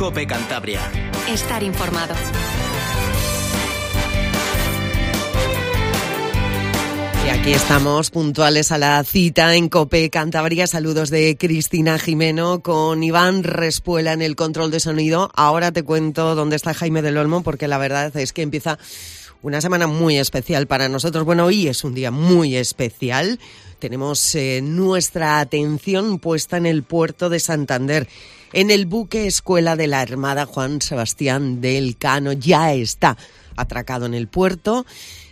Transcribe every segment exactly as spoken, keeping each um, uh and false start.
COPE Cantabria. Estar informado. Y aquí estamos, puntuales a la cita en COPE Cantabria. Saludos de Cristina Jimeno con Iván Respuela en el control de sonido. Ahora te cuento dónde está Jaime del Olmo, porque la verdad es que empieza una semana muy especial para nosotros. Bueno, hoy es un día muy especial. Tenemos eh, nuestra atención puesta en el puerto de Santander, en el buque escuela de la Armada Juan Sebastián del Elcano. Ya está atracado en el puerto.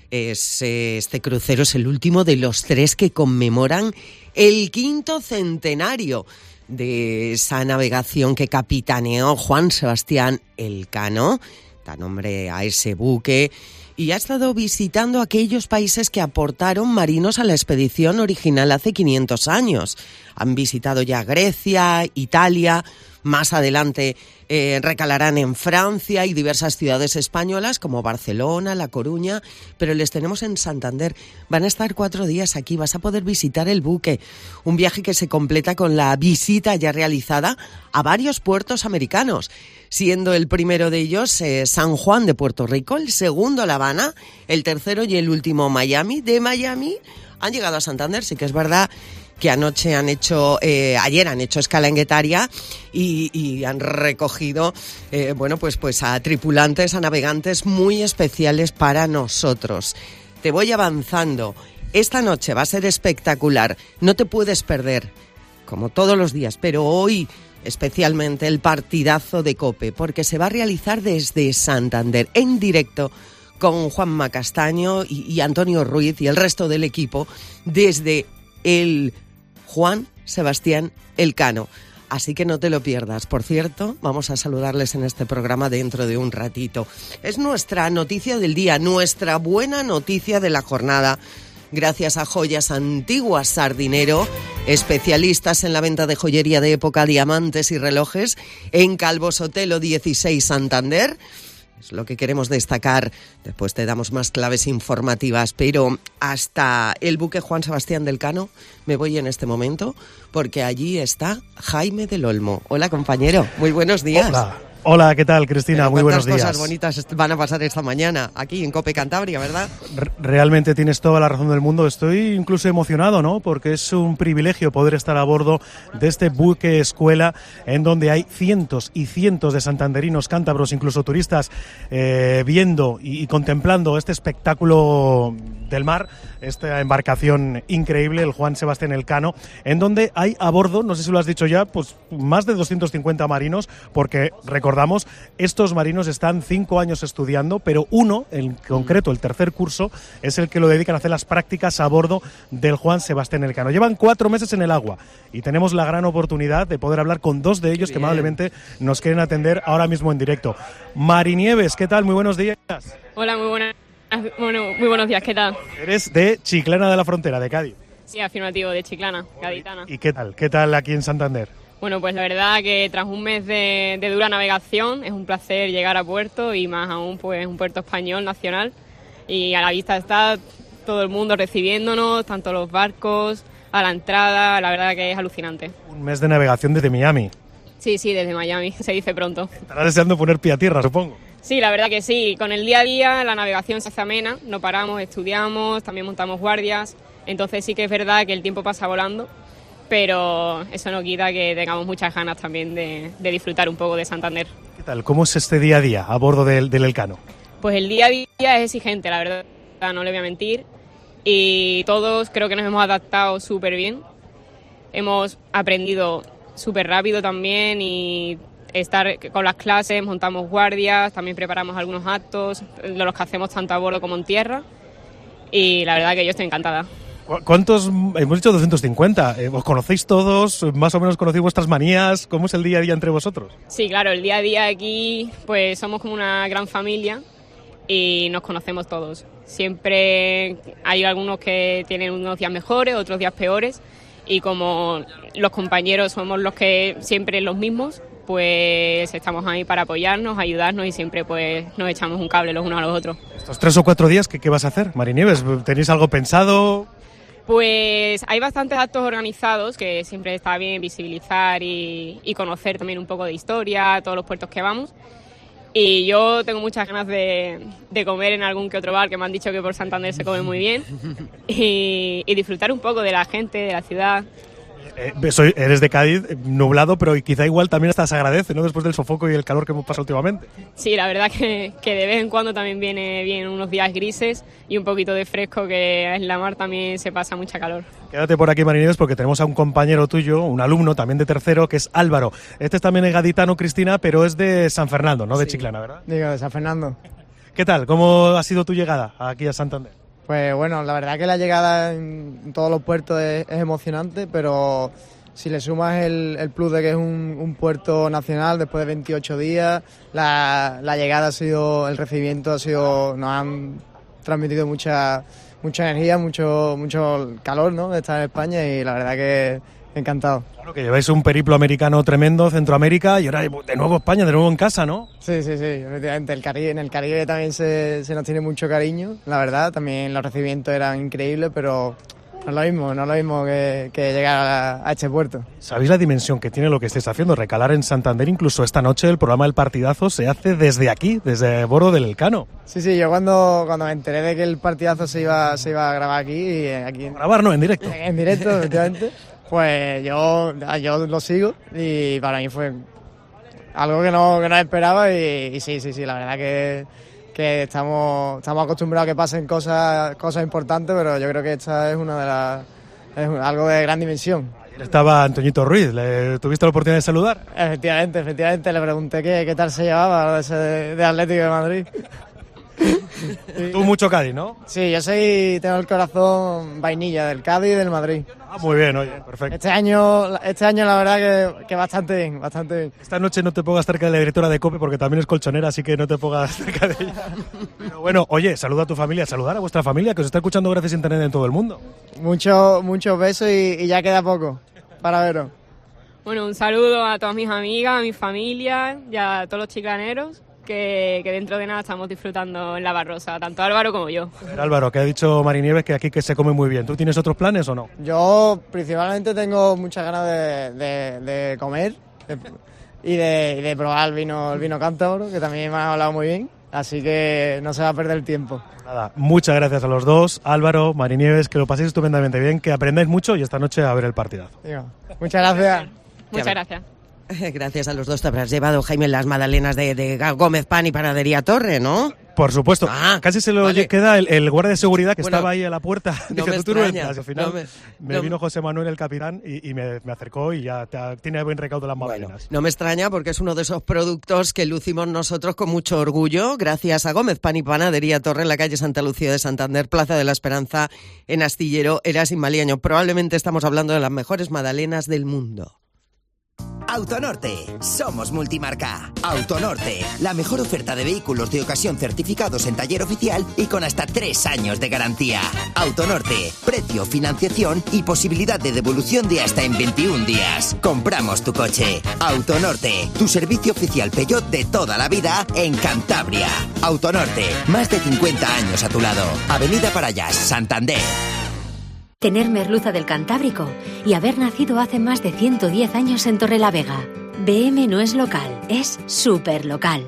Es, este crucero es el último de los tres que conmemoran el quinto centenario de esa navegación que capitaneó Juan Sebastián Elcano. Da nombre a ese buque y ha estado visitando aquellos países que aportaron marinos a la expedición original hace quinientos años. Han visitado ya Grecia, Italia, más adelante eh, recalarán en Francia y diversas ciudades españolas como Barcelona, La Coruña, pero les tenemos en Santander. Van a estar cuatro días aquí, vas a poder visitar el buque, un viaje que se completa con la visita ya realizada a varios puertos americanos, siendo el primero de ellos eh, San Juan de Puerto Rico, el segundo La Habana, el tercero y el último Miami. De Miami han llegado a Santander, sí que es verdad que anoche han hecho, eh, ayer han hecho escala en Guetaria y, y han recogido, eh, bueno, pues, pues a tripulantes, a navegantes muy especiales para nosotros. Te voy avanzando. Esta noche va a ser espectacular. No te puedes perder, como todos los días, pero hoy especialmente el partidazo de COPE, porque se va a realizar desde Santander, en directo, con Juanma Castaño y, y Antonio Ruiz y el resto del equipo, desde el Juan Sebastián Elcano. Así que no te lo pierdas. Por cierto, vamos a saludarles en este programa dentro de un ratito. Es nuestra noticia del día, nuestra buena noticia de la jornada. Gracias a Joyas Antiguas Sardinero, especialistas en la venta de joyería de época, diamantes y relojes, en Calvo Sotelo dieciséis Santander. Es lo que queremos destacar. Después te damos más claves informativas, pero hasta el buque Juan Sebastián del Elcano me voy en este momento, porque allí está Jaime del Olmo. Hola, compañero, muy buenos días. Hola. Hola, ¿qué tal, Cristina? Pero muy buenos días. Cosas bonitas van a pasar esta mañana aquí en COPE Cantabria, ¿verdad? Realmente tienes toda la razón del mundo. Estoy incluso emocionado, ¿no? Porque es un privilegio poder estar a bordo de este buque escuela en donde hay cientos y cientos de santanderinos, cántabros, incluso turistas eh, viendo y, y contemplando este espectáculo del mar, esta embarcación increíble, el Juan Sebastián Elcano, en donde hay a bordo, no sé si lo has dicho ya, pues más de doscientos cincuenta marinos, porque recordamos, estos marinos están cinco años estudiando, pero uno, en concreto el tercer curso, es el que lo dedican a hacer las prácticas a bordo del Juan Sebastián Elcano. Llevan cuatro meses en el agua y tenemos la gran oportunidad de poder hablar con dos de ellos que amablemente nos quieren atender ahora mismo en directo. Mari Nieves, ¿qué tal? Muy buenos días. Hola, muy buenas. Bueno, muy buenos días, ¿qué tal? Eres de Chiclana de la Frontera, de Cádiz. Sí, afirmativo, de Chiclana, gaditana. ¿Y qué tal? ¿Qué tal aquí en Santander? Bueno, pues la verdad que tras un mes de, de dura navegación es un placer llegar a puerto y más aún pues un puerto español nacional, y a la vista está todo el mundo recibiéndonos, tanto los barcos, a la entrada, la verdad que es alucinante. Un mes de navegación desde Miami. Sí, sí, desde Miami, se dice pronto. Estarás deseando poner pie a tierra, supongo. Sí, la verdad que sí. Con el día a día la navegación se hace amena, no paramos, estudiamos, también montamos guardias. Entonces sí que es verdad que el tiempo pasa volando, pero eso no quita que tengamos muchas ganas también de, de disfrutar un poco de Santander. ¿Qué tal? ¿Cómo es este día a día a bordo del, del Elcano? Pues el día a día es exigente, la verdad, no le voy a mentir. Y todos creo que nos hemos adaptado súper bien. Hemos aprendido súper rápido también y estar con las clases, montamos guardias, también preparamos algunos actos, los que hacemos tanto a bordo como en tierra, y la verdad que yo estoy encantada. ¿Cuántos? Hemos dicho doscientos cincuenta. ¿Os conocéis todos? ¿Más o menos conocéis vuestras manías? ¿Cómo es el día a día entre vosotros? Sí, claro, el día a día aquí pues somos como una gran familia y nos conocemos todos. Siempre hay algunos que tienen unos días mejores, otros días peores, y como los compañeros somos los que siempre los mismos, pues estamos ahí para apoyarnos, ayudarnos y siempre pues nos echamos un cable los unos a los otros. Estos tres o cuatro días, ¿qué, qué vas a hacer, Mari Nieves? ¿Tenéis algo pensado? Pues hay bastantes actos organizados que siempre está bien visibilizar y, y conocer también un poco de historia, todos los puertos que vamos. Y yo tengo muchas ganas de, de comer en algún que otro bar, que me han dicho que por Santander se come muy bien, y, y disfrutar un poco de la gente, de la ciudad. Eh, soy, eres de Cádiz, nublado, pero quizá igual también hasta se agradece, ¿no? Después del sofoco y el calor que hemos pasado últimamente. Sí, la verdad que, que de vez en cuando también viene bien unos días grises y un poquito de fresco, que en la mar también se pasa mucha calor. Quédate por aquí, Marinieves, porque tenemos a un compañero tuyo, un alumno también de tercero, que es Álvaro. Este es también gaditano, Cristina, pero es de San Fernando, no de Sí. Chiclana, ¿verdad? Digo, de San Fernando. ¿Qué tal? ¿Cómo ha sido tu llegada aquí a Santander? Pues bueno, la verdad que la llegada en todos los puertos es, es emocionante, pero si le sumas el, el plus de que es un, un puerto nacional después de veintiocho días, la, la llegada ha sido, el recibimiento ha sido, nos han transmitido mucha mucha energía, mucho mucho calor, ¿no?, de estar en España, y la verdad que encantado. Claro, que lleváis un periplo americano tremendo, Centroamérica, y ahora de nuevo España, de nuevo en casa, ¿no? Sí, sí, sí, efectivamente. El Caribe, en el Caribe también se, se nos tiene mucho cariño, la verdad. También los recibimientos eran increíbles, pero no es lo mismo, no es lo mismo que, que llegar a, a este puerto. ¿Sabéis la dimensión que tiene lo que estáis haciendo? Recalar en Santander, incluso esta noche el programa El Partidazo se hace desde aquí, desde Bordo del Elcano. Sí, sí, yo cuando, cuando me enteré de que el partidazo se iba, se iba a grabar aquí, y aquí en, Grabar, no, en directo. en, en directo, efectivamente, pues yo, yo lo sigo, y para mí fue algo que no, que no esperaba, y, y sí, sí, sí, la verdad que, que estamos, estamos acostumbrados a que pasen cosas, cosas importantes, pero yo creo que esta es una de las, es algo de gran dimensión. Ayer estaba Antoñito Ruiz, ¿le tuviste la oportunidad de saludar? Efectivamente, efectivamente, le pregunté qué, qué tal se llevaba ese de, de Atlético de Madrid. Tú mucho Cádiz, ¿no? Sí, yo soy, tengo el corazón vainilla del Cádiz y del Madrid. Ah, muy bien, oye, perfecto. Este año, este año la verdad que, que bastante bien, bastante bien. Esta noche no te pongas cerca de la directora de COPE porque también es colchonera, así que no te pongas cerca de ella. Pero bueno, oye, saluda a tu familia, saludar a vuestra familia que os está escuchando gracias a internet en todo el mundo. Muchos muchos besos y, y ya queda poco para veros. Bueno, un saludo a todas mis amigas, a mi familia y a todos los chiclaneros, que, que dentro de nada estamos disfrutando en La Barrosa, tanto Álvaro como yo. A ver, Álvaro, que ha dicho Marinieves que aquí que se come muy bien. ¿Tú tienes otros planes o no? Yo principalmente tengo muchas ganas de, de, de comer de, y, de, y de probar el vino, el vino cántabro, que también me ha hablado muy bien, así que no se va a perder el tiempo. Nada, muchas gracias a los dos, Álvaro, Marinieves, que lo paséis estupendamente bien, que aprendáis mucho y esta noche a ver el partidazo. Digo, muchas gracias. Muchas gracias. Gracias a los dos te habrás llevado, Jaime, las magdalenas de, de Gómez Pan y Panadería Torre, ¿no? Por supuesto. Ah, Casi se lo vale. queda el, el guardia de seguridad que Bueno, estaba ahí a la puerta. no Dije, me tú no extraña, entras. Al final no me- me, no- vino José Manuel, el capitán, y, y me, me acercó y ya te- tiene buen recaudo las Bueno, magdalenas. no me extraña porque es uno de esos productos que lucimos nosotros con mucho orgullo, gracias a Gómez Pan y Panadería Torre en la calle Santa Lucía de Santander, Plaza de la Esperanza, en Astillero, Eras y Maliaño. Probablemente estamos hablando de las mejores magdalenas del mundo. Autonorte, somos multimarca. Autonorte, la mejor oferta de vehículos de ocasión certificados en taller oficial y con hasta tres años de garantía. Autonorte, precio, financiación y posibilidad de devolución de hasta en veintiún días. Compramos tu coche. Autonorte, tu servicio oficial Peugeot de toda la vida en Cantabria. Autonorte, más de cincuenta años a tu lado. Avenida Parayas, Santander. Tener merluza del Cantábrico y haber nacido hace más de ciento diez años en Torrelavega. B M no es local, es superlocal.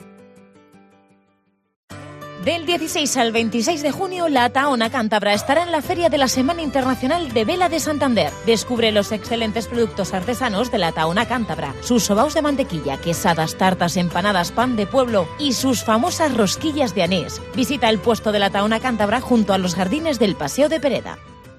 Del dieciséis al veintiséis de junio, la Tahona Cántabra estará en la Feria de la Semana Internacional de Vela de Santander. Descubre los excelentes productos artesanos de la Tahona Cántabra, sus sobaos de mantequilla, quesadas, tartas, empanadas, pan de pueblo y sus famosas rosquillas de anís. Visita el puesto de la Tahona Cántabra junto a los jardines del Paseo de Pereda.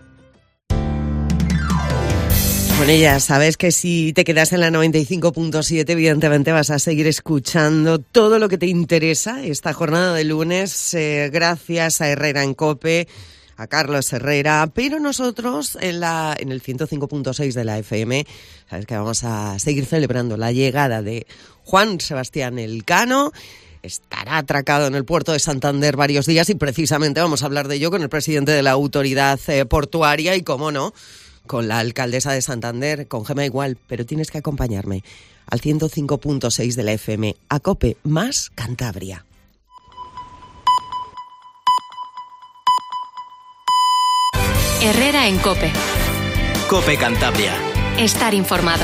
Bueno, ya sabes que si te quedas en la noventa y cinco punto siete, evidentemente vas a seguir escuchando todo lo que te interesa esta jornada de lunes, eh, gracias a Herrera en COPE, a Carlos Herrera, pero nosotros en la en el ciento cinco punto seis de la F M, sabes que vamos a seguir celebrando la llegada de Juan Sebastián Elcano. Estará atracado en el puerto de Santander varios días y precisamente vamos a hablar de ello con el presidente de la autoridad eh, portuaria y, cómo no, con la alcaldesa de Santander, con Gemma igual, pero tienes que acompañarme al ciento cinco punto seis de la F M, a COPE más Cantabria. Herrera en COPE. COPE Cantabria. Estar informado.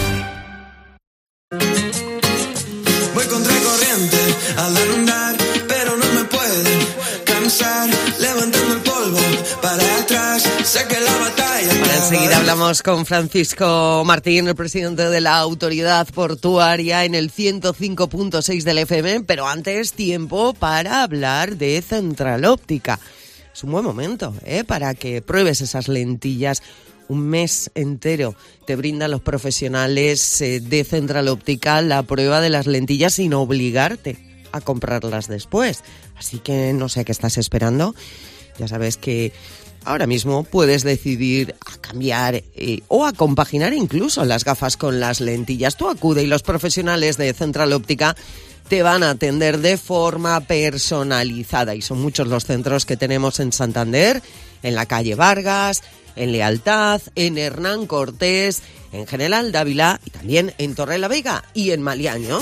Voy contra corriente al andar, pero no me puedo cansar, levantando el polvo para atrás, sé que la batalla... Ahora enseguida hablamos con Francisco Martín, el presidente de la Autoridad Portuaria, en el ciento cinco punto seis del F M, pero antes tiempo para hablar de Central Óptica. Es un buen momento, ¿eh?, para que pruebes esas lentillas. Un mes entero te brindan los profesionales eh, de Central Óptica la prueba de las lentillas sin obligarte a comprarlas después. Así que no sé qué estás esperando. Ya sabes que ahora mismo puedes decidir a cambiar eh, o a compaginar incluso las gafas con las lentillas. Tú acude y los profesionales de Central Óptica te van a atender de forma personalizada. Y son muchos los centros que tenemos en Santander, en la calle Vargas, en Lealtad, en Hernán Cortés, en General Dávila y también en Torrelavega y en Maliaño.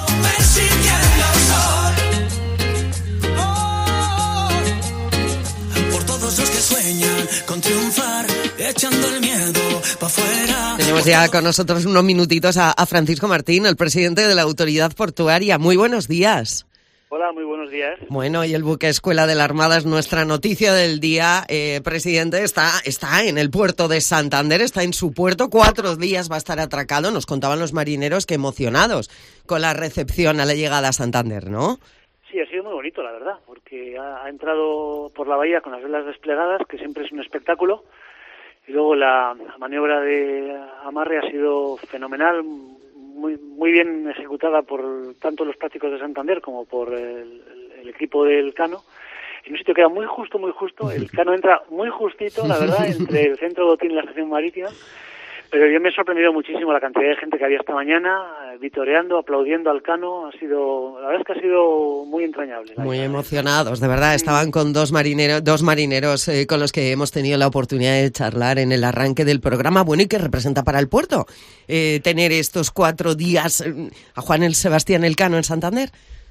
Por todos los que sueñan con triunfar, echando el miedo pa' fuera. Tenemos ya con nosotros unos minutitos a, a Francisco Martín, el presidente de la Autoridad Portuaria. Muy buenos días. Hola, muy buenos días. Bueno, y el buque Escuela de la Armada es nuestra noticia del día. Eh, presidente, está, está en el puerto de Santander, está en su puerto, cuatro días va a estar atracado. Nos contaban los marineros que emocionados con la recepción a la llegada a Santander, ¿no? Sí, ha sido muy bonito, la verdad, porque ha, ha entrado por la bahía con las velas desplegadas, que siempre es un espectáculo, y luego la maniobra de amarre ha sido fenomenal, muy muy bien ejecutada por tanto los prácticos de Santander como por el, el equipo del Cano. En un sitio que era muy justo, muy justo. El Cano entra muy justito, la verdad, entre el centro de botín y la estación marítima. Pero yo me he sorprendido muchísimo la cantidad de gente que había esta mañana, eh, vitoreando, aplaudiendo al Cano. Ha sido, la verdad es que ha sido muy entrañable. Muy emocionados, de verdad. Estaban con dos marineros, dos marineros eh, con los que hemos tenido la oportunidad de charlar en el arranque del programa. Bueno, ¿y qué representa para el puerto eh, tener estos cuatro días eh, a Juan el Sebastián Elcano en Santander?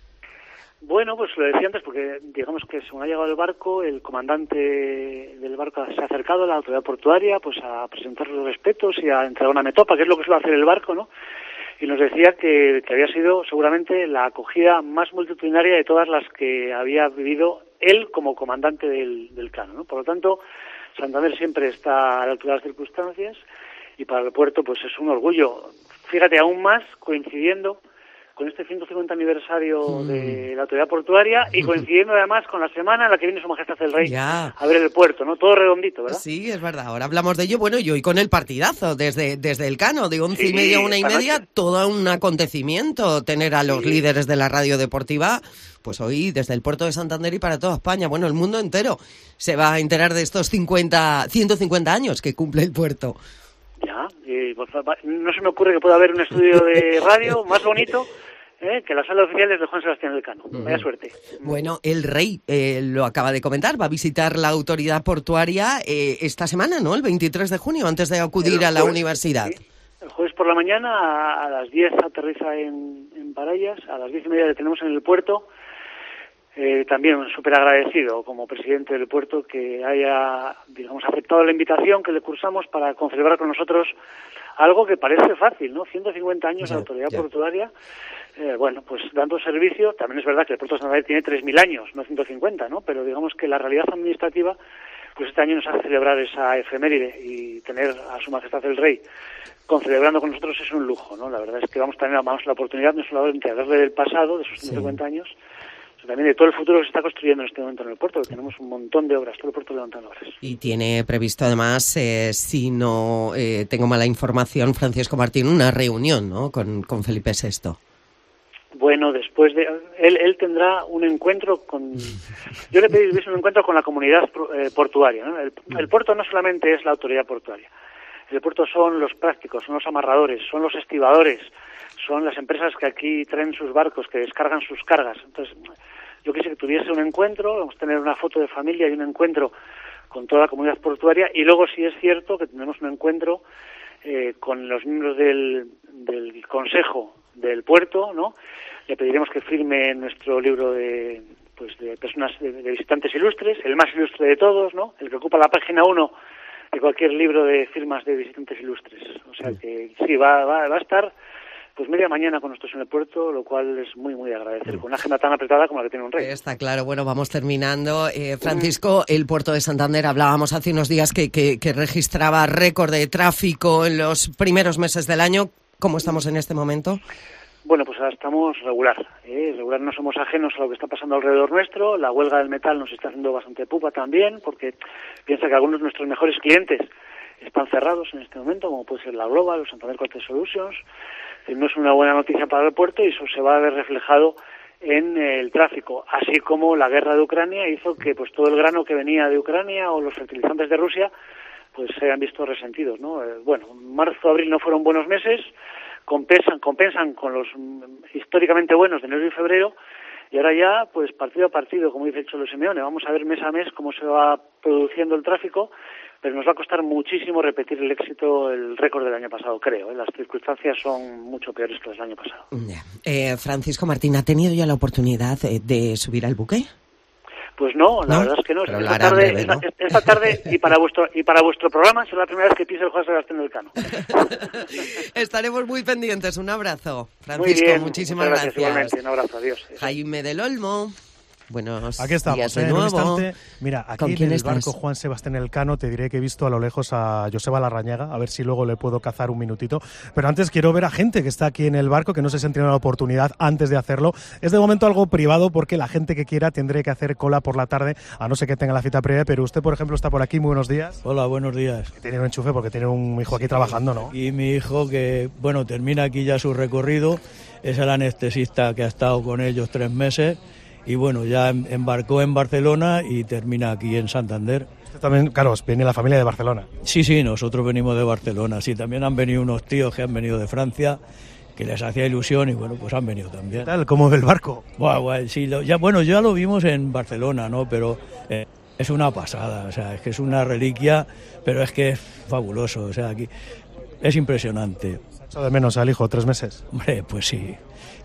Bueno, pues lo decía antes, porque digamos que según ha llegado el barco, el comandante del barco se ha acercado a la autoridad portuaria pues a presentar los respetos y a entregar una metopa, que es lo que suele hacer el barco, ¿no? Y nos decía que, que había sido seguramente la acogida más multitudinaria de todas las que había vivido él como comandante del, del Cano, ¿no? Por lo tanto, Santander siempre está a la altura de las circunstancias y para el puerto pues es un orgullo. Fíjate, aún más coincidiendo con este ciento cincuenta aniversario mm. de la autoridad portuaria y coincidiendo además con la semana en la que viene Su Majestad el Rey ya. a ver el puerto, ¿no? Todo redondito, ¿verdad? Sí, es verdad. Ahora hablamos de ello. Bueno, y hoy con el partidazo desde desde el Cano, de once sí, y media a una y media, noche. Todo un acontecimiento tener a los sí. líderes de la radio deportiva, pues hoy desde el puerto de Santander y para toda España. Bueno, el mundo entero se va a enterar de estos cincuenta, ciento cincuenta años que cumple el puerto. Ya, eh, pues, no se me ocurre que pueda haber un estudio de radio más bonito ¿eh? que la sala oficial es de Juan Sebastián Elcano. Uh-huh. Vaya suerte. Bueno, el rey eh, lo acaba de comentar, va a visitar la autoridad portuaria eh, esta semana, ¿no? El veintitrés de junio, antes de acudir jueves, a la universidad. Sí. El jueves por la mañana a, a las diez aterriza en, en Parayas, a las diez y media le tenemos en el puerto. Eh, también súper agradecido como presidente del puerto que haya, digamos, aceptado la invitación que le cursamos para celebrar con nosotros algo que parece fácil, ¿no? ciento cincuenta años de autoridad ya. portuaria, eh, bueno, pues dando servicio. También es verdad que el puerto de Santander tiene tres mil años, no ciento cincuenta, ¿no? Pero digamos que la realidad administrativa, pues este año nos hace celebrar esa efeméride y tener a Su Majestad el Rey concelebrando con nosotros es un lujo, ¿no? La verdad es que vamos a tener vamos, la oportunidad no solo de enterarle del pasado, de sus ciento cincuenta sí. años, también de todo el futuro que se está construyendo en este momento en el puerto, que tenemos un montón de obras, todo el puerto levantando obras. Y tiene previsto además, eh, si no eh, tengo mala información, Francisco Martín, una reunión, ¿no?, con, con Felipe sexto. Bueno, después de... Él, él tendrá un encuentro con... Yo le pedí un encuentro con la comunidad eh, portuaria, ¿no? El, el puerto no solamente es la autoridad portuaria, el puerto son los prácticos, son los amarradores, son los estibadores, son las empresas que aquí traen sus barcos, que descargan sus cargas. Entonces, yo quise que tuviese un encuentro, vamos a tener una foto de familia y un encuentro con toda la comunidad portuaria, y luego sí es cierto que tendremos un encuentro eh, con los miembros del, del Consejo del Puerto, ¿no? Le pediremos que firme nuestro libro de pues de personas, de, de visitantes ilustres, el más ilustre de todos, ¿no? El que ocupa la página uno que cualquier libro de firmas de visitantes ilustres. O sea que sí, va, va, va a estar pues media mañana con nosotros en el puerto, lo cual es muy, muy agradecer, con una agenda tan apretada como la que tiene un rey. Está claro. Bueno, vamos terminando. Eh, Francisco, el puerto de Santander, hablábamos hace unos días que, que, que registraba récord de tráfico en los primeros meses del año. ¿Cómo estamos en este momento? Bueno, pues ahora estamos regular. ¿eh? Regular, no somos ajenos a lo que está pasando alrededor nuestro. La huelga del metal nos está haciendo bastante pupa también, porque piensa que algunos de nuestros mejores clientes están cerrados en este momento, como puede ser la Global o Santander Corte Solutions. No es una buena noticia para el puerto y eso se va a ver reflejado en el tráfico, así como la guerra de Ucrania hizo que pues todo el grano que venía de Ucrania o los fertilizantes de Rusia pues se hayan visto resentidos, ¿no? Eh, bueno, marzo, abril no fueron buenos meses, compensan, compensan con los históricamente buenos de enero y febrero, y ahora ya, pues partido a partido, como dice el Cholo Simeone, vamos a ver mes a mes cómo se va produciendo el tráfico, pero nos va a costar muchísimo repetir el éxito, el récord del año pasado, creo. ¿eh? Las circunstancias son mucho peores que las del año pasado. Eh, Francisco Martín, ¿ha tenido ya la oportunidad eh, de subir al buque? Pues no, la ¿No? verdad es que no. Esta tarde, breve, ¿no? Esta, esta tarde y para vuestro y para vuestro programa será la primera vez que pise el Juan Sebastián Elcano. Estaremos muy pendientes. Un abrazo, Francisco. Muy bien, muchísimas gracias. gracias. Igualmente, un abrazo. Adiós. Jaime del Olmo. Buenos aquí estamos, días de ¿eh? nuevo. En un instante, mira, aquí en el estás? barco Juan Sebastián Elcano te diré que he visto a lo lejos a Joseba Larrañaga, a ver si luego le puedo cazar un minutito, pero antes quiero ver a gente que está aquí en el barco, que no sé si han tenido la oportunidad antes de hacerlo. Es de momento algo privado porque la gente que quiera tendré que hacer cola por la tarde, a no ser que tenga la cita previa, pero usted, por ejemplo, está por aquí. Muy buenos días. Hola, buenos días. Tiene un enchufe porque tiene un hijo aquí sí, trabajando, ¿no? Y mi hijo que, bueno, termina aquí ya su recorrido, es el anestesista que ha estado con ellos tres meses. Y bueno, ya embarcó en Barcelona y termina aquí en Santander. Usted también, claro, viene la familia de Barcelona. Sí, sí, nosotros venimos de Barcelona. Sí, también han venido unos tíos que han venido de Francia, que les hacía ilusión y bueno, pues han venido también. ¿Qué tal? ¿Cómo ve el barco? Buah, buah, sí, lo, ya, bueno, ya lo vimos en Barcelona, ¿no? Pero eh, es una pasada, o sea, es que es una reliquia, pero es que es fabuloso, o sea, aquí es impresionante. ¿Se ha echado de menos al hijo tres meses? Hombre, pues sí.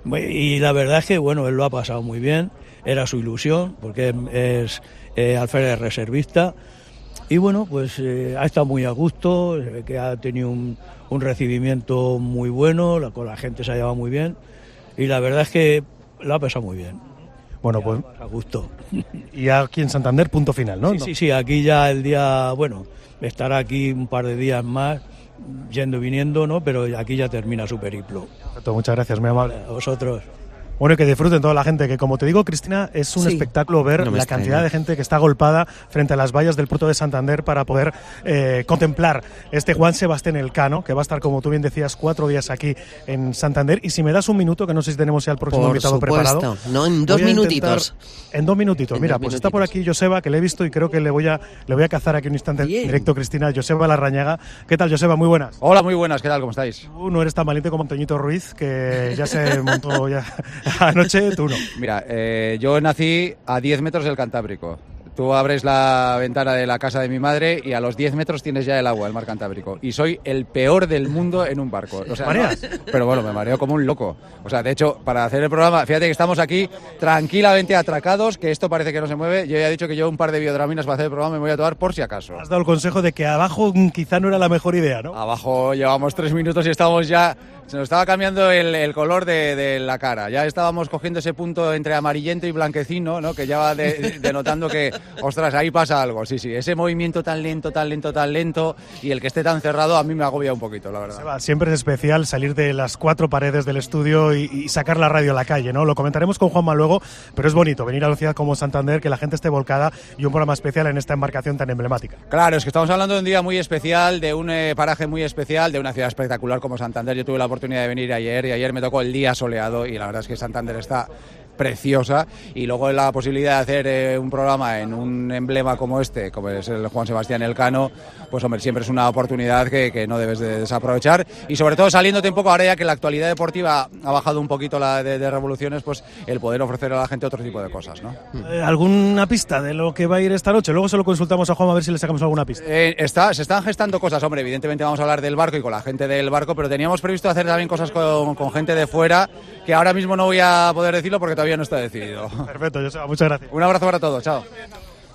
Y la verdad es que, bueno, él lo ha pasado muy bien. Era su ilusión, porque es eh, alférez reservista. Y bueno, pues eh, ha estado muy a gusto, se ve que ha tenido un, un recibimiento muy bueno, la, con la gente se ha llevado muy bien. Y la verdad es que lo ha pasado muy bien. Bueno, pues a gusto. Y aquí en Santander, punto final, ¿no? Sí, sí, sí, aquí ya el día, bueno, estará aquí un par de días más, yendo y viniendo, ¿no? Pero aquí ya termina su periplo. Perfecto, muchas gracias, muy amable. A vosotros. Bueno, y que disfruten toda la gente, que como te digo, Cristina, es un sí, espectáculo ver no la extraña. cantidad de gente que está agolpada frente a las vallas del puerto de Santander para poder eh, contemplar este Juan Sebastián Elcano, que va a estar, como tú bien decías, cuatro días aquí en Santander. Y si me das un minuto, que no sé si tenemos ya el próximo por invitado supuesto. preparado. No, en dos minutitos. En dos minutitos. En Mira, dos pues minutitos. está por aquí Joseba, que le he visto y creo que le voy a, le voy a cazar aquí un instante bien. directo, Cristina. Joseba Larrañaga. ¿Qué tal, Joseba? Muy buenas. Hola, muy buenas. ¿Qué tal? ¿Cómo estáis? Tú no eres tan valiente como Antoñito Ruiz, que ya se montó ya anoche. Tú no. Mira, eh, yo nací a diez metros del Cantábrico. Tú abres la ventana de la casa de mi madre y a los diez metros tienes ya el agua, el mar Cantábrico. Y soy el peor del mundo en un barco. O sea, ¿Mareas? No, pero bueno, me mareo como un loco. O sea, de hecho, para hacer el programa, fíjate que estamos aquí tranquilamente atracados, que esto parece que no se mueve. Yo ya he dicho que llevo un par de biodraminas para hacer el programa y me voy a tomar por si acaso. Has dado el consejo de que abajo quizá no era la mejor idea, ¿no? Abajo llevamos tres minutos y estamos ya... Se nos estaba cambiando el, el color de, de la cara. Ya estábamos cogiendo ese punto entre amarillento y blanquecino, ¿no? Que ya va de, de, denotando que, ostras, ahí pasa algo. Sí, sí. Ese movimiento tan lento, tan lento, tan lento y el que esté tan cerrado a mí me agobia un poquito, la verdad. Seba, siempre es especial salir de las cuatro paredes del estudio y, y sacar la radio a la calle, ¿no? Lo comentaremos con Juanma luego, pero es bonito venir a una ciudad como Santander, que la gente esté volcada y un programa especial en esta embarcación tan emblemática. Claro, es que estamos hablando de un día muy especial, de un eh, paraje muy especial, de una ciudad espectacular como Santander. Yo tuve la oportunidad de venir ayer y ayer me tocó el día soleado y la verdad es que Santander está preciosa y luego la posibilidad de hacer eh, un programa en un emblema como este, como es el Juan Sebastián Elcano, pues hombre, siempre es una oportunidad que, que no debes de desaprovechar y sobre todo saliéndote un poco ahora ya que la actualidad deportiva ha bajado un poquito la de, de revoluciones, pues el poder ofrecer a la gente otro tipo de cosas, ¿no? Eh, ¿Alguna pista de lo que va a ir esta noche? Luego se lo consultamos a Juan a ver si le sacamos alguna pista. Eh, está, se están gestando cosas, hombre, evidentemente vamos a hablar del barco y con la gente del barco, pero teníamos previsto hacer también cosas con, con gente de fuera, que ahora mismo no voy a poder decirlo porque todavía no está decidido. Perfecto, Joseba, muchas gracias. Un abrazo para todos, chao.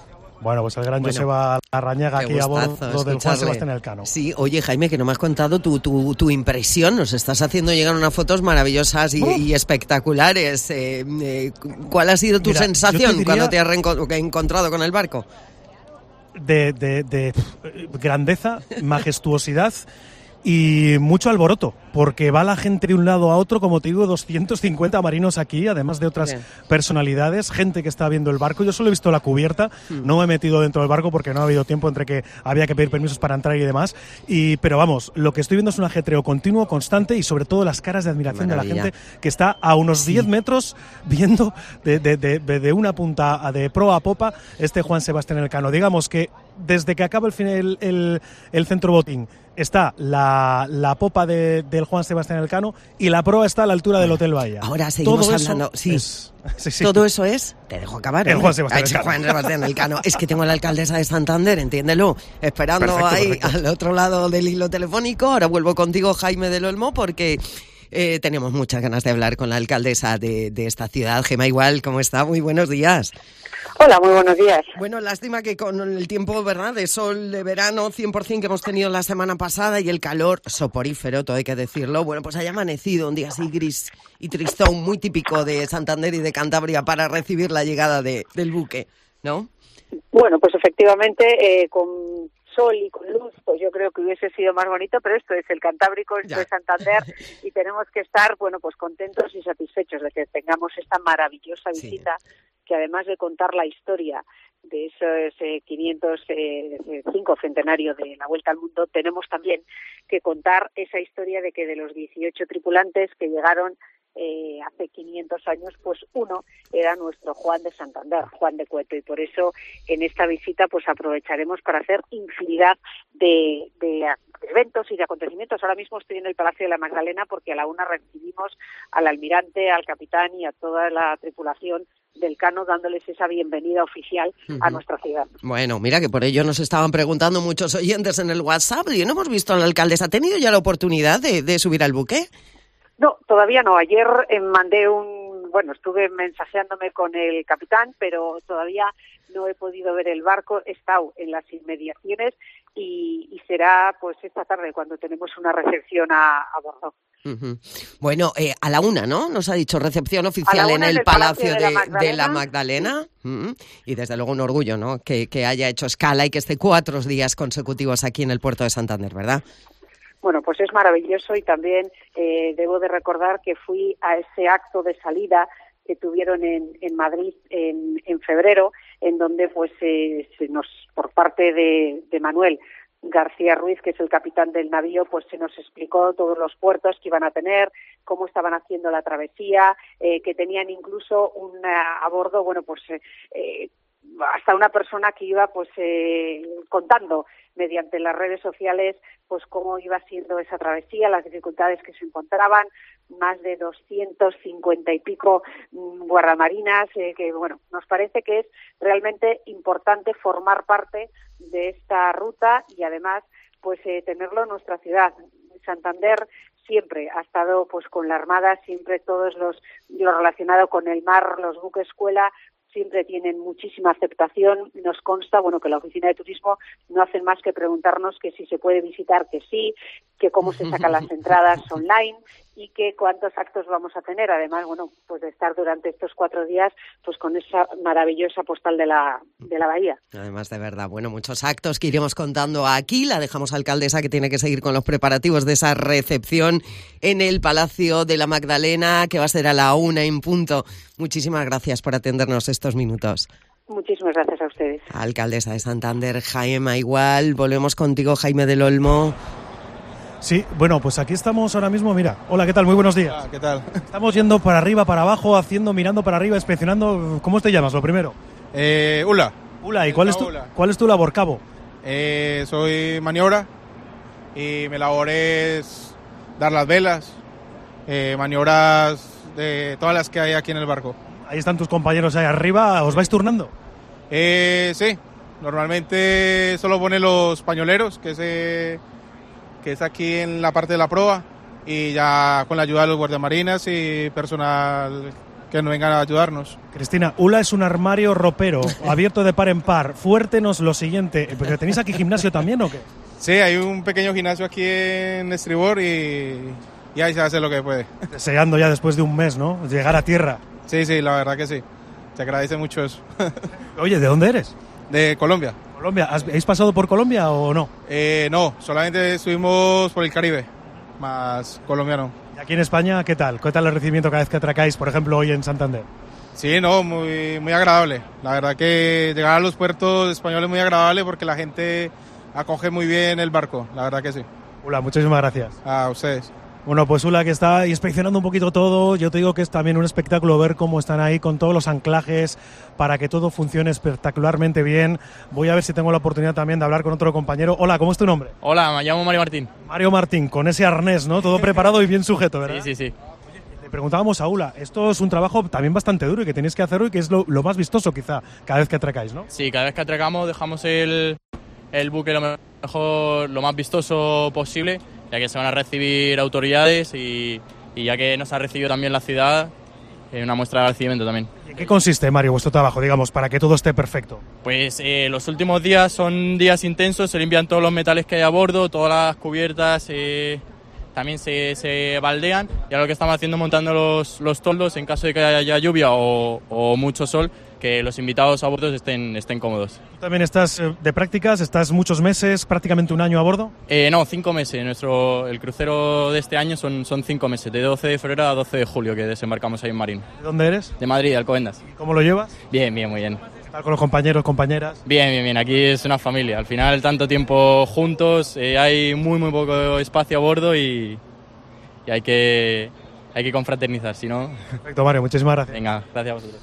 Bueno, pues el gran Bueno, Joseba Larrañaga aquí a bordo del Juan escucharle. Sebastián Elcano. Sí, oye Jaime, que no me has contado tu, tu, tu impresión, nos estás haciendo llegar unas fotos maravillosas y, ¡Oh! y espectaculares. Eh, eh, ¿Cuál ha sido tu Mira, sensación yo te diría- cuando te has reenco- encontrado con el barco? De, de, de grandeza, majestuosidad y mucho alboroto, porque va la gente de un lado a otro, como te digo, doscientos cincuenta marinos aquí, además de otras Bien. personalidades, gente que está viendo el barco. Yo solo he visto la cubierta, Mm. no me he metido dentro del barco porque no ha habido tiempo entre que había que pedir permisos para entrar y demás. Y, pero vamos, lo que estoy viendo es un ajetreo continuo, constante y sobre todo las caras de admiración de la Maravilla. gente que está a unos Sí. diez metros viendo de, de, de, de una punta a- de proa a popa este Juan Sebastián Elcano. Digamos que desde que acaba el, fin- el, el, el centro botín está la, la popa de, del Juan Sebastián Elcano y la proa está a la altura del Hotel Bahía. Ahora seguimos Todo eso hablando. Sí. es- sí, sí. Todo eso es. Te dejo acabar. El hombre. Juan Sebastián Ay, sí, Elcano. Juan Sebastián Elcano. Es que tengo a la alcaldesa de Santander, entiéndelo, esperando Perfecto, ahí perfecto. al otro lado del hilo telefónico. Ahora vuelvo contigo, Jaime del Olmo, porque eh, tenemos muchas ganas de hablar con la alcaldesa de, de esta ciudad. Gema Igual, ¿cómo está? Muy buenos días. Hola, muy buenos días. Bueno, lástima que con el tiempo, ¿verdad?, de sol, de verano, cien por ciento que hemos tenido la semana pasada y el calor soporífero, todo hay que decirlo, bueno, pues haya amanecido un día así gris y tristón, muy típico de Santander y de Cantabria para recibir la llegada de, del buque, ¿no? Bueno, pues efectivamente, eh, con sol y con luz, pues yo creo que hubiese sido más bonito, pero esto es el Cantábrico, esto Ya. es Santander, y tenemos que estar, bueno, pues contentos y satisfechos de que tengamos esta maravillosa Sí. visita, que además de contar la historia de esos eh, quinientos cinco centenario de la Vuelta al Mundo, tenemos también que contar esa historia de que de los dieciocho tripulantes que llegaron eh, hace quinientos años, pues uno era nuestro Juan de Santander, Juan de Cueto, y por eso en esta visita pues aprovecharemos para hacer infinidad de, de eventos y de acontecimientos. Ahora mismo estoy en el Palacio de la Magdalena porque a la una recibimos al almirante, al capitán y a toda la tripulación del Cano, dándoles esa bienvenida oficial a Ujú. nuestra ciudad. Bueno, mira que por ello nos estaban preguntando muchos oyentes en el WhatsApp y no hemos visto a la alcaldesa. ¿Ha tenido ya la oportunidad de, de subir al buque? No, todavía no. Ayer eh, mandé un, bueno, estuve mensajeándome con el capitán, pero todavía no he podido ver el barco. He estado en las inmediaciones y, y será pues esta tarde cuando tenemos una recepción a, a bordo. Ujú. Bueno, eh, a la una, ¿no? Nos ha dicho recepción oficial A la en una el en el Palacio Palacio de la de, de la Magdalena. Magdalena. Ujú. Y desde luego un orgullo, ¿no? Que, que haya hecho escala y que esté cuatro días consecutivos aquí en el puerto de Santander, ¿verdad? Bueno, pues es maravilloso y también eh, debo de recordar que fui a ese acto de salida que tuvieron en, en Madrid en, en febrero, en donde pues eh, se nos, por parte de, de Manuel García Ruiz, que es el capitán del navío, pues se nos explicó todos los puertos que iban a tener, cómo estaban haciendo la travesía, eh, que tenían incluso una, a bordo, bueno, pues eh, hasta una persona que iba pues eh, contando mediante las redes sociales pues cómo iba siendo esa travesía, las dificultades que se encontraban, más de doscientos cincuenta y pico mm, guardamarinas, eh, que bueno, nos parece que es realmente importante formar parte de esta ruta y además pues eh, tenerlo en nuestra ciudad. Santander siempre ha estado pues con la Armada, siempre todos los lo relacionado con el mar, los buques escuela, siempre tienen muchísima aceptación. Nos consta, bueno, que la oficina de turismo no hacen más que preguntarnos que si se puede visitar, que sí, que cómo se sacan las entradas online y que cuántos actos vamos a tener. Además, bueno, pues de estar durante estos cuatro días, pues con esa maravillosa postal de la de la bahía. Además, de verdad, bueno, muchos actos que iremos contando aquí. La dejamos alcaldesa que tiene que seguir con los preparativos de esa recepción en el Palacio de la Magdalena, que va a ser a la una en punto. Muchísimas gracias por atendernos estos minutos. Muchísimas gracias a ustedes. Alcaldesa de Santander, Jaime Igual. Volvemos contigo, Jaime del Olmo. Sí, bueno, pues aquí estamos ahora mismo, mira. Hola, ¿qué tal? Muy buenos días. Hola, ¿qué tal? Estamos yendo para arriba, para abajo, haciendo, mirando para arriba, inspeccionando. ¿Cómo te llamas, lo primero? Eh, Ula. Ula, ¿y cuál es, tu, Ula. cuál es tu labor, cabo? Eh, soy maniobra y mi labor es dar las velas, eh, maniobras de todas las que hay aquí en el barco. Ahí están tus compañeros ahí arriba, ¿os vais turnando? Eh, sí, normalmente solo pone los pañoleros, que es, eh, que es aquí en la parte de la proa, y ya con la ayuda de los guardiamarinas y personal que nos vengan a ayudarnos. Cristina, Ula es un armario ropero, abierto de par en par. Fuértenos lo siguiente, porque ¿tenéis aquí gimnasio también o qué? Sí, hay un pequeño gimnasio aquí en Estribor y, y ahí se hace lo que puede. Deseando ya después de un mes, ¿no? Llegar a tierra. Sí, sí, la verdad que sí. Se agradece mucho eso. Oye, ¿de dónde eres? De Colombia. Colombia. ¿Habéis pasado por Colombia o no? Eh, no, solamente estuvimos por el Caribe, más colombiano. ¿Y aquí en España qué tal? ¿Qué tal el recibimiento cada vez que atracáis, por ejemplo, hoy en Santander? Sí, no, muy, muy agradable. La verdad que llegar a los puertos españoles es muy agradable porque la gente acoge muy bien el barco, la verdad que sí. Ula, muchísimas gracias. A ustedes. Bueno, pues Ula, que está inspeccionando un poquito todo, yo te digo que es también un espectáculo ver cómo están ahí con todos los anclajes para que todo funcione espectacularmente bien. Voy a ver si tengo la oportunidad también de hablar con otro compañero. Hola, ¿cómo es tu nombre? Hola, me llamo Mario Martín. Mario Martín, con ese arnés, ¿no? Todo preparado y bien sujeto, ¿verdad? Sí, sí, sí. Le preguntábamos a Ula, esto es un trabajo también bastante duro y que tenéis que hacerlo y que es lo, lo más vistoso quizá cada vez que atracáis, ¿no? Sí, cada vez que atracamos dejamos el, el buque lo mejor, lo más vistoso posible, ya que se van a recibir autoridades y, y ya que nos ha recibido también la ciudad, eh, una muestra de agradecimiento también. ¿Y en qué consiste, Mario, vuestro trabajo, digamos, para que todo esté perfecto? Pues eh, los últimos días son días intensos, se limpian todos los metales que hay a bordo, todas las cubiertas eh, también se, se baldean, y ahora lo que estamos haciendo es montando los, los toldos en caso de que haya lluvia o, o mucho sol, que los invitados a bordo estén, estén cómodos. ¿Tú también estás de prácticas? ¿Estás muchos meses, prácticamente un año a bordo? Eh, no, cinco meses. Nuestro, el crucero de este año son, son cinco meses, de doce de febrero a doce de julio, que desembarcamos ahí en Marín. ¿De dónde eres? De Madrid, de Alcobendas. ¿Y cómo lo llevas? Bien, bien, muy bien. ¿Qué tal con los compañeros, compañeras? Bien, bien, bien. Aquí es una familia. Al final, tanto tiempo juntos, eh, hay muy, muy poco espacio a bordo y, y hay que, hay que confraternizar, si no... Perfecto, Mario, muchísimas gracias. Venga, gracias a vosotros.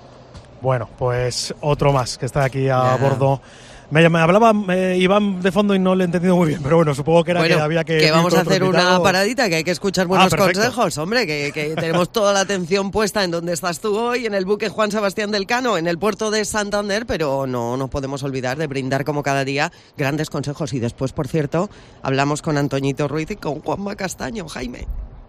Bueno, pues otro más que está aquí a yeah. bordo. Me, me hablaba eh, Iván de fondo y no le he entendido muy bien, pero bueno, supongo que era bueno, que había que... que vamos a hacer una paradita, que hay que escuchar buenos ah, consejos, hombre, que, que tenemos toda la atención puesta en donde estás tú hoy, en el buque Juan Sebastián del Cano, en el puerto de Santander, pero no nos podemos olvidar de brindar como cada día grandes consejos. Y después, por cierto, hablamos con Antoñito Ruiz y con Juanma Castaño. Jaime.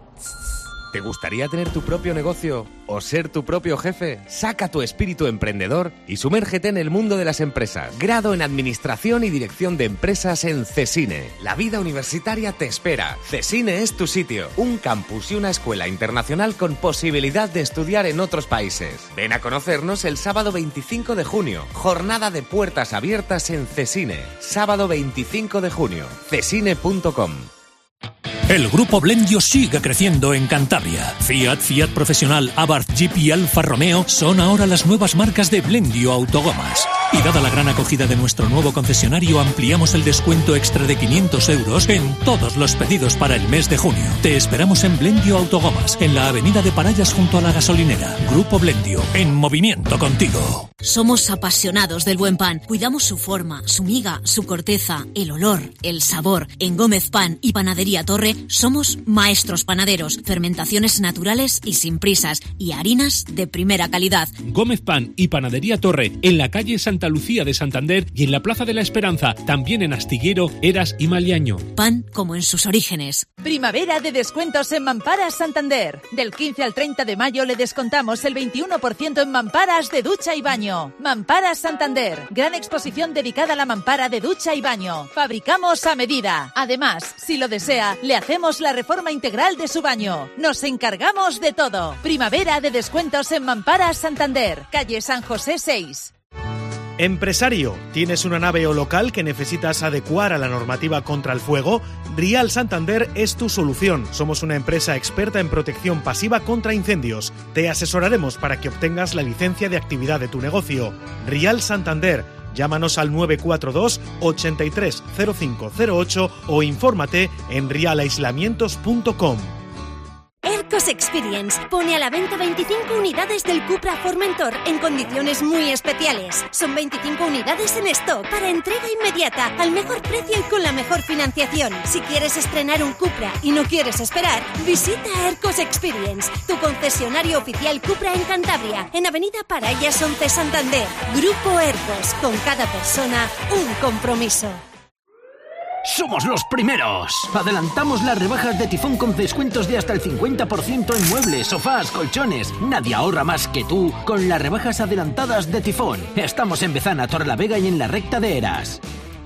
¿Te gustaría tener tu propio negocio o ser tu propio jefe? Saca tu espíritu emprendedor y sumérgete en el mundo de las empresas. Grado en Administración y Dirección de Empresas en CESINE. La vida universitaria te espera. CESINE es tu sitio. Un campus y una escuela internacional con posibilidad de estudiar en otros países. Ven a conocernos el sábado veinticinco de junio. Jornada de puertas abiertas en CESINE. Sábado veinticinco de junio. cesine punto com. El grupo Blendio sigue creciendo en Cantabria. Fiat, Fiat Profesional, Abarth, Jeep y Alfa Romeo son ahora las nuevas marcas de Blendio Autogomas. Y dada la gran acogida de nuestro nuevo concesionario, ampliamos el descuento extra de quinientos euros en todos los pedidos para el mes de junio. Te esperamos en Blendio Autogomas, en la avenida de Parayas junto a la gasolinera. Grupo Blendio, en movimiento contigo. Somos apasionados del buen pan. Cuidamos su forma, su miga, su corteza, el olor, el sabor. En Gómez Pan y Panadería Torre somos maestros panaderos, fermentaciones naturales y sin prisas, y harinas de primera calidad. Gómez Pan y Panadería Torre, en la calle Santa Lucía de Santander y en la Plaza de la Esperanza, también en Astillero, Eras y Maliaño. Pan como en sus orígenes. Primavera de descuentos en Mamparas Santander. Del quince al treinta de mayo le descontamos el veintiuno por ciento en mamparas de ducha y baño. Mamparas Santander, gran exposición dedicada a la mampara de ducha y baño. Fabricamos a medida. Además, si lo desea, le hacemos la reforma integral de su baño. Nos encargamos de todo. Primavera de descuentos en Mamparas Santander, calle San José seis. Empresario, ¿tienes una nave o local que necesitas adecuar a la normativa contra el fuego? Rial Santander es tu solución. Somos una empresa experta en protección pasiva contra incendios. Te asesoraremos para que obtengas la licencia de actividad de tu negocio. Rial Santander. Llámanos al nueve cuatro dos, ochenta y tres, cero cinco cero ocho o infórmate en rial aislamientos punto com. Ercos Experience pone a la venta veinticinco unidades del Cupra Formentor en condiciones muy especiales. Son veinticinco unidades en stock para entrega inmediata, al mejor precio y con la mejor financiación. Si quieres estrenar un Cupra y no quieres esperar, visita Ercos Experience, tu concesionario oficial Cupra en Cantabria, en Avenida Parayas once Santander. Grupo Ercos, con cada persona un compromiso. somos los primeros. Adelantamos las rebajas de Tifón con descuentos de hasta el cincuenta por ciento en muebles, sofás, colchones. Nadie ahorra más que tú con las rebajas adelantadas de Tifón. Estamos en Bezana, Torrelavega y en la recta de Eras.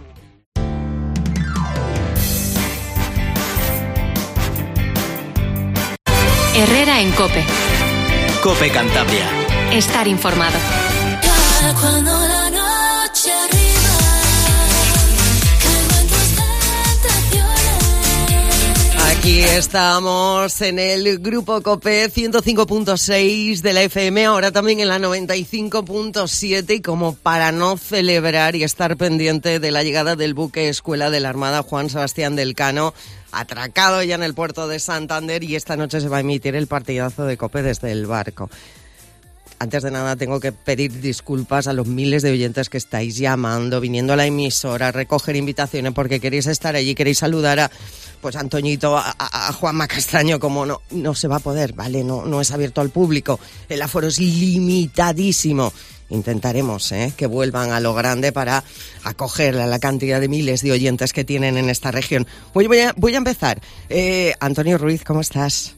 Herrera en COPE. COPE Cantabria. Estar informado. Cuando la noche arriba. Aquí estamos en el Grupo COPE ciento cinco punto seis de la F M, ahora también en la noventa y cinco punto siete, y como para no celebrar y estar pendiente de la llegada del buque escuela de la Armada Juan Sebastián del Cano, atracado ya en el puerto de Santander, y esta noche se va a emitir el partidazo de COPE desde el barco. Antes de nada tengo que pedir disculpas a los miles de oyentes que estáis llamando, viniendo a la emisora, a recoger invitaciones porque queréis estar allí, queréis saludar a pues a Antoñito, a, a, a Juanma Castaño, como no, no se va a poder, ¿vale? No, no es abierto al público, el aforo es limitadísimo. Intentaremos ¿eh? que vuelvan a lo grande para acoger a la cantidad de miles de oyentes que tienen en esta región. Voy, voy, a, voy a empezar. Eh, Antonio Ruiz, ¿cómo estás?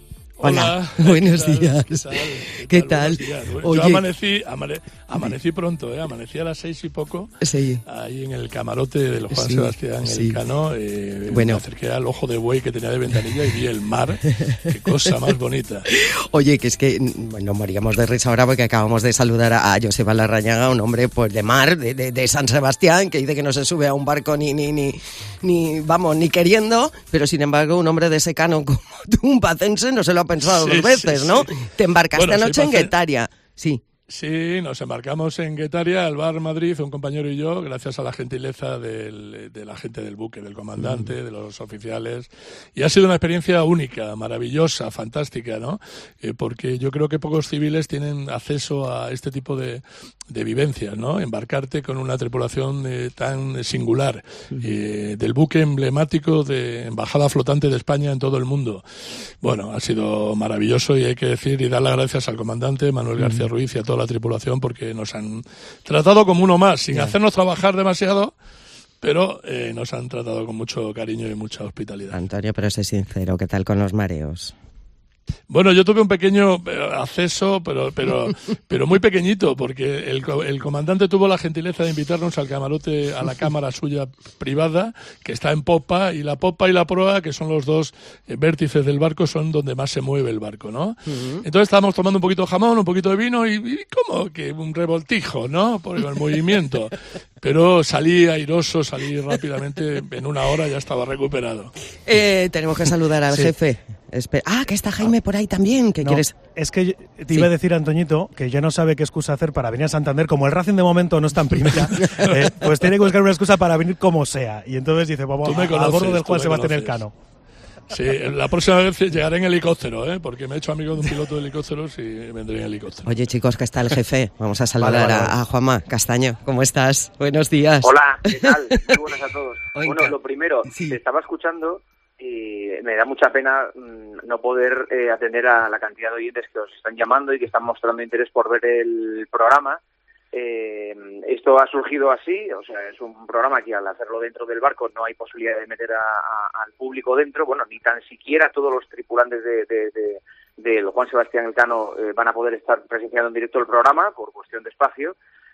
Hola, Hola. Buenos ¿qué tal? días. ¿Qué tal? ¿Qué tal? ¿Qué tal? Yo Oye, amanecí, amane, amanecí pronto, ¿eh? Amanecí a las seis y poco, sí. ahí en el camarote del Juan Sí, Sebastián sí. Elcano. Eh, Bueno. Me acerqué al ojo de buey que tenía de ventanilla y vi el mar. Qué cosa más bonita. Oye, que es que bueno, moríamos de risa ahora porque acabamos de saludar a, a Joseba Larrañaga, un hombre pues de mar, de, de, de San Sebastián, que dice que no se sube a un barco ni, ni, ni, ni, vamos, ni queriendo, pero sin embargo un hombre de ese cano como tú, un pacense, no se lo ha pensado Sí, dos veces, sí, ¿no? sí. Te embarcaste Bueno, anoche soy en pacen- Guetaria, sí. Sí, nos embarcamos en Guetaria, al Bar Madrid, un compañero y yo, gracias a la gentileza del, de la gente del buque, del comandante, de los oficiales. Y ha sido una experiencia única, maravillosa, fantástica, ¿no? Eh, porque yo creo que pocos civiles tienen acceso a este tipo de, de vivencias, ¿no? Embarcarte con una tripulación eh, tan singular, eh, del buque emblemático de Embajada Flotante de España en todo el mundo. Bueno, ha sido maravilloso y hay que decir y dar las gracias al comandante Manuel García Ruiz y a toda la tripulación porque nos han tratado como uno más, sin Ya. hacernos trabajar demasiado, pero eh, nos han tratado con mucho cariño y mucha hospitalidad. Antonio, pero sé sincero, ¿qué tal con los mareos? Bueno, yo tuve un pequeño eh, acceso, pero pero pero muy pequeñito, porque el, co- el comandante tuvo la gentileza de invitarnos al camarote, a la cámara suya privada, que está en popa, y la popa y la proa, que son los dos eh, vértices del barco, son donde más se mueve el barco, ¿no? Entonces estábamos tomando un poquito de jamón, un poquito de vino, y, y como que un revoltijo, ¿no? Por el movimiento. Pero salí airoso, salí rápidamente, en una hora ya estaba recuperado. Eh, tenemos que saludar al Sí. jefe. Espe- ah, que está Jaime por ahí también, que No, quieres... es que yo- te Sí. iba a decir, Antoñito, que ya no sabe qué excusa hacer para venir a Santander. Como el Racing de momento no está en primera, eh, pues tiene que buscar una excusa para venir como sea. Y entonces dice, vamos Tú me a, a conoces, bordo del tú Juan me Sebastián conoces. Elcano. Sí, la próxima vez llegaré en helicóptero, ¿eh? Porque me he hecho amigo de un piloto de helicópteros y vendré en helicóptero. Oye, chicos, que está el jefe. Vamos a saludar Vale, vale, a- vale. A, Juanma Castaño. ¿Cómo estás? Buenos días. Hola, ¿qué tal? Muy buenas a todos. Venga. Bueno, lo primero, te estaba escuchando y me da mucha pena mmm, no poder eh, atender a la cantidad de oyentes que os están llamando y que están mostrando interés por ver el programa. Eh, esto ha surgido así, o sea, es un programa que al hacerlo dentro del barco no hay posibilidad de meter a, a, al público dentro, bueno, ni tan siquiera todos los tripulantes de, de, de, del Juan Sebastián Elcano eh, van a poder estar presenciando en directo el programa por cuestión de espacio.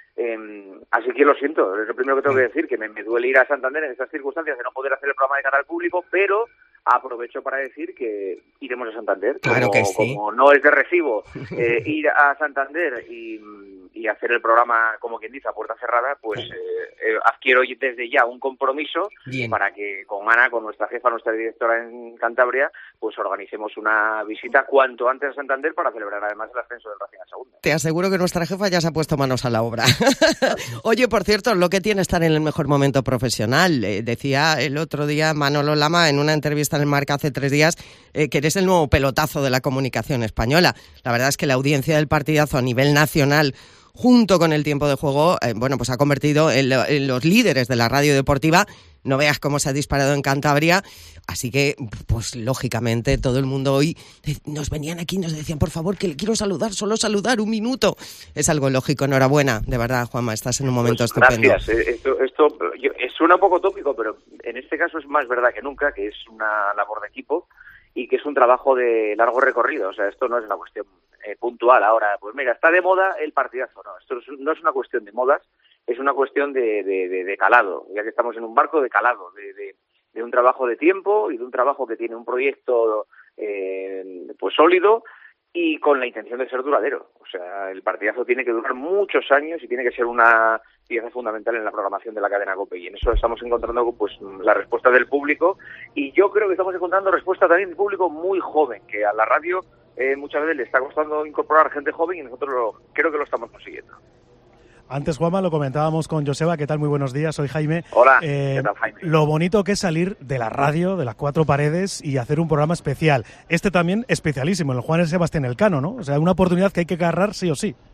Eh, así que lo siento, es lo primero que tengo que decir, que me, me duele ir a Santander en estas circunstancias de no poder hacer el programa de cara al público, pero aprovecho para decir que iremos a Santander. Claro como, que sí. como no es de recibo eh, ir a Santander y, y hacer el programa, como quien dice, a puerta cerrada, pues eh, eh, adquiero desde ya un compromiso Bien. para que con Ana, con nuestra jefa, nuestra directora en Cantabria, pues organicemos una visita cuanto antes a Santander para celebrar además el ascenso del Racing a segunda. Te aseguro que nuestra jefa ya se ha puesto manos a la obra. Oye, por cierto, lo que tiene estar en el mejor momento profesional. Eh, decía el otro día Manolo Lama en una entrevista en el Marca hace tres días eh, que eres el nuevo pelotazo de la comunicación española. La verdad es que la audiencia del partidazo a nivel nacional, junto con el tiempo de juego, eh, bueno, pues ha convertido en, lo, en los líderes de la radio deportiva. No veas cómo se ha disparado en Cantabria. Así que, pues lógicamente, todo el mundo hoy nos venían aquí y nos decían, por favor, que le quiero saludar, solo saludar un minuto. Es algo lógico. Enhorabuena, de verdad, Juanma, estás en un momento Pues estupendo. gracias. Eh, Esto, esto yo, suena un poco tópico, pero en este caso es más verdad que nunca, que es una labor de equipo y que es un trabajo de largo recorrido. O sea, esto no es una cuestión eh, puntual ahora. Pues mira, está de moda el partidazo. No, esto es, no es una cuestión de modas, es una cuestión de, de, de, de calado, ya que estamos en un barco de calado, de, de, de un trabajo de tiempo y de un trabajo que tiene un proyecto eh, pues sólido y con la intención de ser duradero. O sea, el partidazo tiene que durar muchos años y tiene que ser una pieza fundamental en la programación de la cadena COPE, y en eso estamos encontrando pues la respuesta del público, y yo creo que estamos encontrando respuesta también del público muy joven, que a la radio eh, muchas veces le está costando incorporar gente joven, y nosotros lo, creo que lo estamos consiguiendo. Antes, Juanma, lo comentábamos con Joseba. ¿Qué tal? Muy buenos días, soy Jaime. Hola, eh, ¿qué tal, Jaime? Lo bonito que es salir de la radio, de las cuatro paredes, y hacer un programa especial. Este también especialísimo, el Juan Sebastián Elcano, ¿no? O sea, una oportunidad que hay que agarrar sí o sí.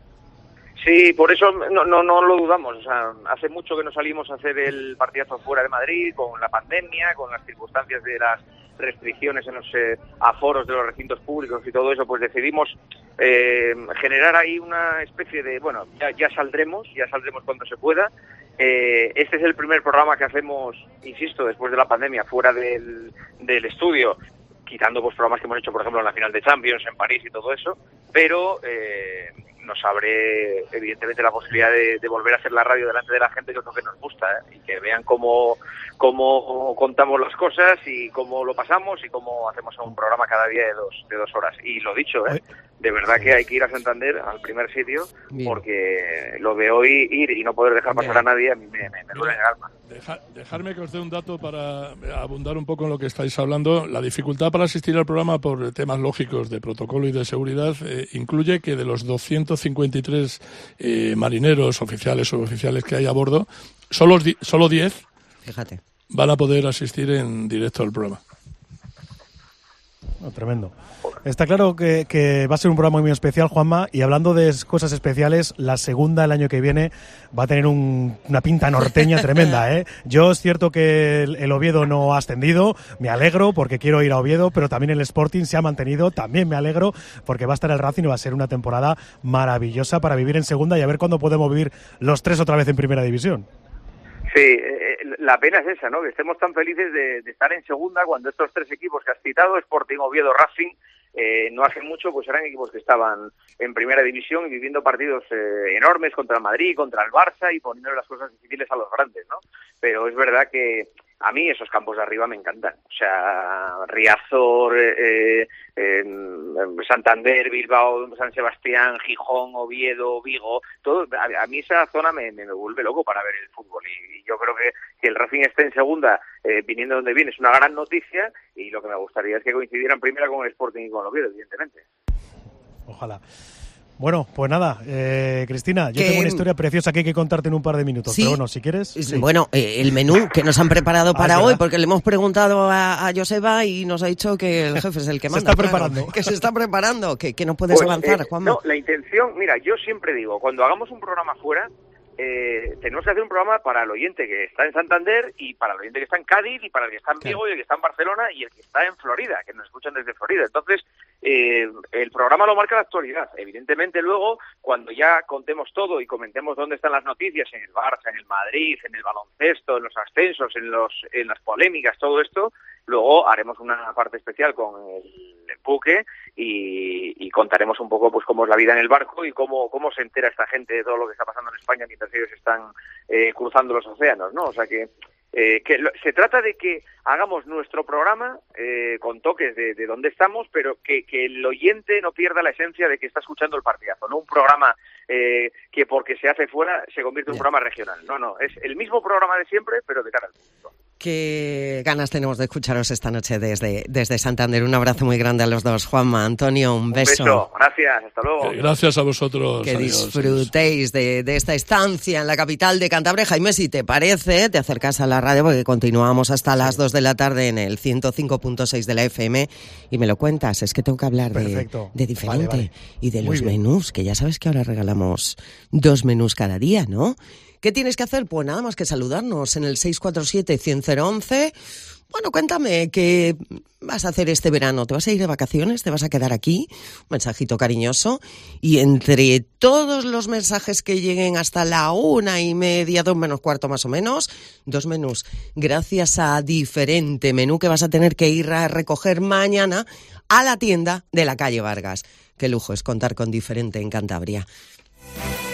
Sí, por eso no, no, no lo dudamos. O sea, hace mucho que no salimos a hacer el partidazo fuera de Madrid, con la pandemia, con las circunstancias de las restricciones en los eh, aforos de los recintos públicos y todo eso, pues decidimos eh, generar ahí una especie de, bueno, ya, ya saldremos, ya saldremos cuando se pueda. Eh, este es el primer programa que hacemos, insisto, después de la pandemia, fuera del, del estudio, quitando pues programas que hemos hecho, por ejemplo, en la final de Champions, en París y todo eso, pero eh, nos abre evidentemente la posibilidad de, de volver a hacer la radio delante de la gente, que es lo que nos gusta, ¿eh? Y que vean cómo, cómo contamos las cosas y cómo lo pasamos y cómo hacemos un programa cada día de dos, de dos horas. Y lo dicho, ¿eh? De verdad que hay que ir a Santander, al primer sitio, bien, porque lo de hoy ir y no poder dejar pasar bien a nadie a mí me, me, me duele en el alma. Deja, dejarme que os dé un dato para abundar un poco en lo que estáis hablando. La dificultad para asistir al programa por temas lógicos de protocolo y de seguridad eh, incluye que de los doscientos cincuenta y tres eh, marineros, oficiales o oficiales que hay a bordo, solo, solo diez Fíjate. van a poder asistir en directo al programa. Oh, tremendo. Está claro que, que va a ser un programa muy especial, Juanma, y hablando de cosas especiales, la segunda el año que viene va a tener un, una pinta norteña tremenda, ¿eh? Yo es cierto que el, el Oviedo no ha ascendido, me alegro porque quiero ir a Oviedo, pero también el Sporting se ha mantenido, también me alegro porque va a estar el Racing y va a ser una temporada maravillosa para vivir en segunda y a ver cuándo podemos vivir los tres otra vez en primera división. Sí, eh, la pena es esa, ¿no? Que estemos tan felices de, de estar en segunda cuando estos tres equipos que has citado, Sporting, Oviedo, Racing, eh, no hace mucho pues eran equipos que estaban en primera división y viviendo partidos eh, enormes contra el Madrid, contra el Barça y poniendo las cosas difíciles a los grandes, ¿no? Pero es verdad que a mí esos campos de arriba me encantan. O sea, Riazor, eh, eh, Santander, Bilbao, San Sebastián, Gijón, Oviedo, Vigo, todo. A, a mí esa zona me, me, me vuelve loco para ver el fútbol. Y, y yo creo que que el Racing esté en segunda, eh, viniendo donde viene, es una gran noticia. Y lo que me gustaría es que coincidieran primera con el Sporting y con el Oviedo, evidentemente. Ojalá. Bueno, pues nada, eh, Cristina, yo que... tengo una historia preciosa que hay que contarte en un par de minutos, ¿Sí? pero bueno, si quieres... Sí. Bueno, eh, el menú que nos han preparado para ah, hoy, porque le hemos preguntado a, a Joseba y nos ha dicho que el jefe es el que manda. Se está claro, preparando. que se está preparando, que, que no puedes pues, avanzar, eh, Juanma. No, la intención, mira, yo siempre digo, cuando hagamos un programa fuera, eh, tenemos que hacer un programa para el oyente que está en Santander y para el oyente que está en Cádiz y para el que está en Vigo, claro, y el que está en Barcelona y el que está en Florida, que nos escuchan desde Florida. Entonces, eh, el programa lo marca la actualidad. Evidentemente luego, cuando ya contemos todo y comentemos dónde están las noticias, en el Barça, en el Madrid, en el baloncesto, en los ascensos, en los en las polémicas, todo esto, luego haremos una parte especial con el, el buque y, y contaremos un poco pues cómo es la vida en el barco y cómo cómo se entera esta gente de todo lo que está pasando en España mientras ellos están eh, cruzando los océanos, ¿no? O sea que Eh, que lo, se trata de que hagamos nuestro programa eh, con toques de, de dónde estamos, pero que, que el oyente no pierda la esencia de que está escuchando el partidazo, no un programa eh, que porque se hace fuera se convierte en un programa regional. No, no, es el mismo programa de siempre, pero de cara al público. Qué ganas tenemos de escucharos esta noche desde, desde Santander. Un abrazo muy grande a los dos. Juanma, Antonio, un beso. Un beso, gracias, hasta luego. Eh, gracias a vosotros. Que adiós, disfrutéis de, de esta estancia en la capital de Cantabria. Jaime, si te parece, te acercas a la radio porque continuamos hasta las dos de la tarde en el ciento cinco punto seis de la F M y me lo cuentas. Es que tengo que hablar de, de diferente vale, vale. y de muy los bien. menús, que ya sabes que ahora regalamos dos menús cada día, ¿no? ¿Qué tienes que hacer? Pues nada más que saludarnos en el seis cuatro siete, cien, cero once. Bueno, cuéntame, ¿qué vas a hacer este verano? ¿Te vas a ir de vacaciones? ¿Te vas a quedar aquí? Un mensajito cariñoso. Y entre todos los mensajes que lleguen hasta la una y media, dos menos cuarto más o menos, dos menús, gracias a Diferente, menú que vas a tener que ir a recoger mañana a la tienda de la calle Vargas. Qué lujo es contar con Diferente en Cantabria.